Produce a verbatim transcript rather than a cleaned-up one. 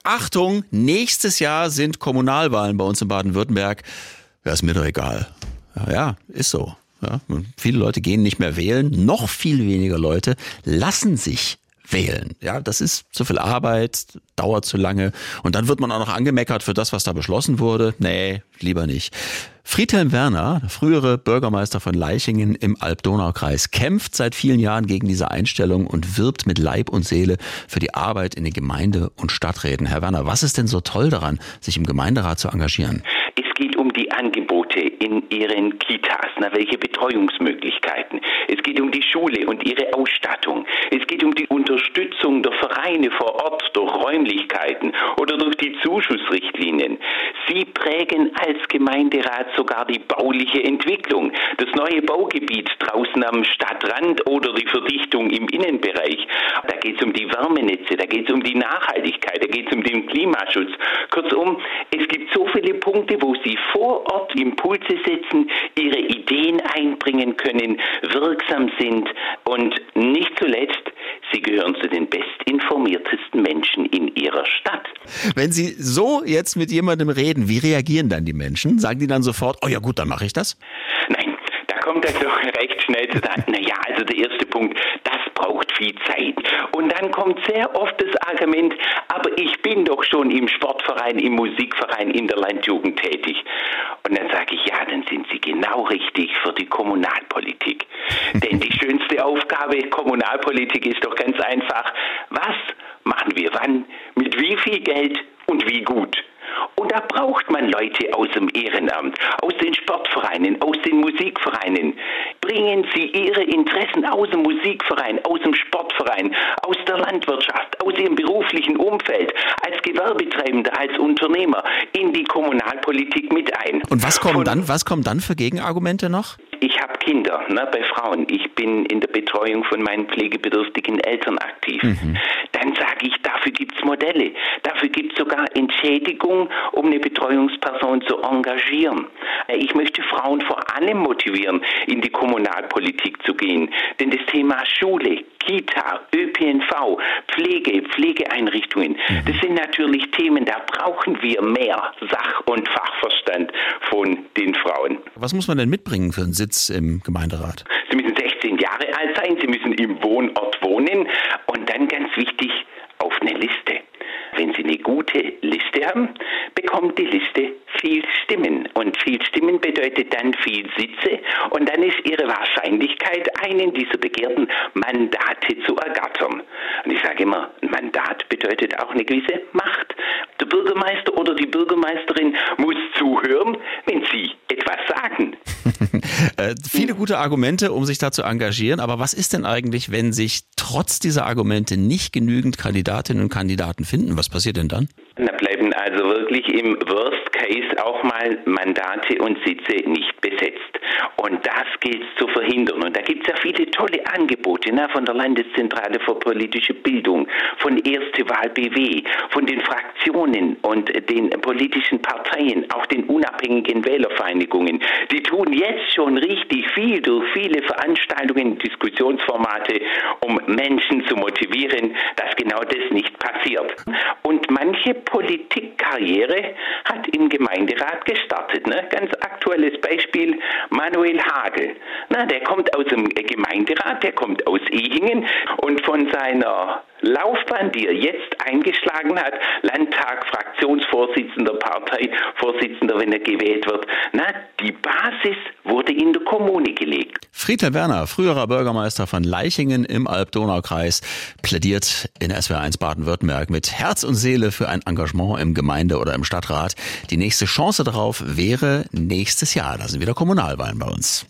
Achtung, nächstes Jahr sind Kommunalwahlen bei uns in Baden-Württemberg. Ja, ist mir doch egal. Ja, ja, ist so. Ja, viele Leute gehen nicht mehr wählen, noch viel weniger Leute lassen sich wählen. Ja, das ist zu viel Arbeit, dauert zu lange und dann wird man auch noch angemeckert für das, was da beschlossen wurde. Nee, lieber nicht. Friedhelm Werner, der frühere Bürgermeister von Leichingen im Alb-Donau-Kreis, kämpft seit vielen Jahren gegen diese Einstellung und wirbt mit Leib und Seele für die Arbeit in den Gemeinde- und Stadträten. Herr Werner, was ist denn so toll daran, sich im Gemeinderat zu engagieren? Es geht um die Angebote in ihren Kitas, na, welche Betreuungsmöglichkeiten. Es geht um die Schule und ihre Ausstattung. Es geht um die Unterstützung der Vereine vor Ort durch Räumlichkeiten oder durch die Zuschussrichtlinien. Sie prägen als Gemeinderat sogar die bauliche Entwicklung. Das neue Baugebiet draußen am Stadtrand oder die Verdichtung im Innenbereich. Da geht es um die Wärmenetze, da geht es um die Nachhaltigkeit, da geht es um den Klimaschutz. Kurzum, es gibt so viele Punkte, wo Sie vor Ort Impulse setzen, Ihre Ideen einbringen können, wirksam sind und nicht zuletzt, Sie gehören zu den bestinformiertesten Menschen in Ihrer Stadt. Wenn Sie so jetzt mit jemandem reden, wie reagieren dann die Menschen? Sagen die dann sofort, oh ja gut, dann mache ich das? Nein, da kommt er doch recht schnell zu sagen, naja, also der erste Punkt, das braucht viel Zeit. Und dann kommt sehr oft das Argument, aber ich bin doch schon im Sportverein, im Musikverein, in der Landjugend tätig. Und dann sage ich, ja, dann sind Sie genau richtig für die Kommunalpolitik. Denn die schönste Aufgabe Kommunalpolitik ist doch ganz einfach, was machen wir wann, mit wie viel Geld und wie gut. Und da braucht man Leute aus dem Ehrenamt, aus den Sportvereinen, aus den Musikvereinen. Bringen Sie Ihre Interessen aus dem Musikverein, aus dem Sportverein, aus der Landwirtschaft, aus Ihrem beruflichen Umfeld, als Gewerbetreibender, als Unternehmer in die Kommunalpolitik mit ein. Und was kommen dann, was kommen dann für Gegenargumente noch? Ich habe Kinder, ne, bei Frauen. Ich bin in der Betreuung von meinen pflegebedürftigen Eltern aktiv. Mhm. Dann sage ich, dafür gibt's Modelle. Dafür gibt's sogar Entschädigung, um eine Betreuungsperson zu engagieren. Ich möchte Frauen vor allem motivieren, in die Kommunalpolitik zu gehen. Denn das Thema Schule, Kita, Ö P N V, Pflege, Pflegeeinrichtungen, mhm. das sind natürlich Themen, da brauchen wir mehr Sach- und Fachverstand von den Frauen. Was muss man denn mitbringen für einen Sitz im Gemeinderat? Sie müssen sechzehn Jahre alt sein, Sie müssen im Wohnort wohnen und dann ganz wichtig, auf eine Liste. Wenn Sie eine gute Liste haben, bekommt die Liste viel Stimmen. Und viel Stimmen bedeutet dann viel Sitze. Und dann ist Ihre Wahrscheinlichkeit, einen dieser begehrten Mandate zu ergattern. Und ich sage immer, ein Mandat bedeutet auch eine gewisse Macht. Der Bürgermeister oder die Bürgermeisterin muss zuhören, wenn Sie etwas sagen. äh, viele gute Argumente, um sich da zu engagieren. Aber was ist denn eigentlich, wenn sich trotz dieser Argumente nicht genügend Kandidatinnen und Kandidaten finden? Was passiert denn dann? Da bleiben also wirklich im Worst Case auch mal Mandate und Sitze nicht besetzt. Und das gilt es zu verhindern. Und da gibt es ja viele tolle Angebote, ne, von der Landeszentrale für politische Bildung, von Erste Wahl B W, von den Fraktionen und den politischen Parteien, auch den unabhängigen Wählervereinigungen. Die tun jetzt schon richtig viel durch viele Veranstaltungen, Diskussionsformate, um Menschen zu motivieren, dass genau das nicht passiert. Und manche Politikkarriere hat im Gemeinderat gestartet. Ne? Ganz aktuelles Beispiel, Manuel Hagel. Na, der kommt aus dem Gemeinderat, der kommt aus Ehingen und von seiner Laufbahn, die er jetzt eingeschlagen hat, Landtag, Fraktionsvorsitzender, Parteivorsitzender, wenn er gewählt wird, na, die Basis wurde in der Kommune gelegt. Friedhelm Werner, früherer Bürgermeister von Leichingen im Alb-Donau-Kreis, plädiert in S W R eins Baden-Württemberg mit Herz und Seele für ein Engagement im Gemeinde- oder im Stadtrat. Die nächste Chance darauf wäre nächstes Jahr. Da sind wieder Kommunalwahlen bei uns.